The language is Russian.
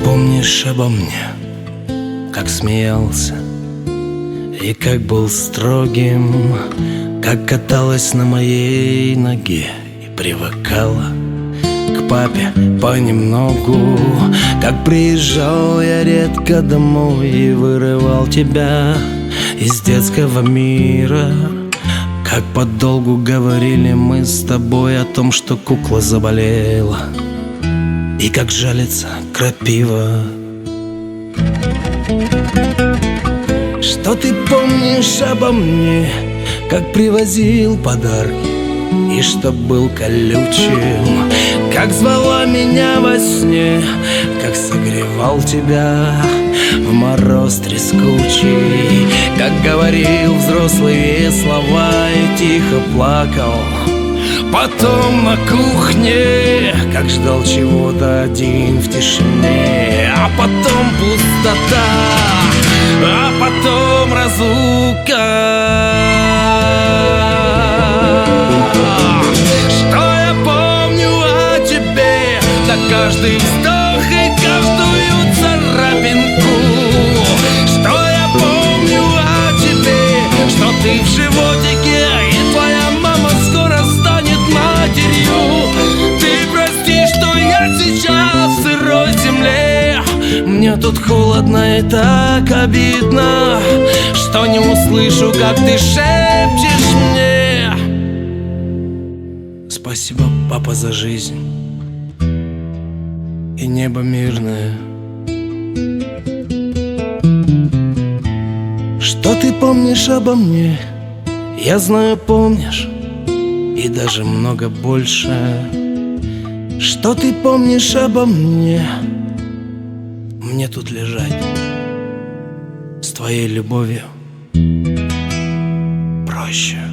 помнишь обо мне, как смеялся и как был строгим, как каталась на моей ноге и привыкала к папе понемногу, как приезжал я редко домой и вырывал тебя из детского мира, как подолгу говорили мы с тобой о том, что кукла заболела, и как жалится крапива. Что ты помнишь обо мне, как привозил подарки и что был колючим, как звала меня во сне, как согревал тебя в мороз трескучий, как говорил взрослые слова и тихо плакал потом на кухне, как ждал чего-то один в тишине, а потом пустота, а потом разлука. Что я помню о тебе, да каждый вздох и каждую царапинку. Что я помню о тебе, что ты в животике, и твоя мама скоро станет матерью. Ты прости, что я сейчас в сырой земле. Мне тут холодно и так обидно, что не услышу, как ты шепчешь мне. Спасибо, папа, за жизнь и небо мирное. Что ты помнишь обо мне? Я знаю, помнишь, и даже много больше. Что ты помнишь обо мне? Мне тут лежать с твоей любовью проще.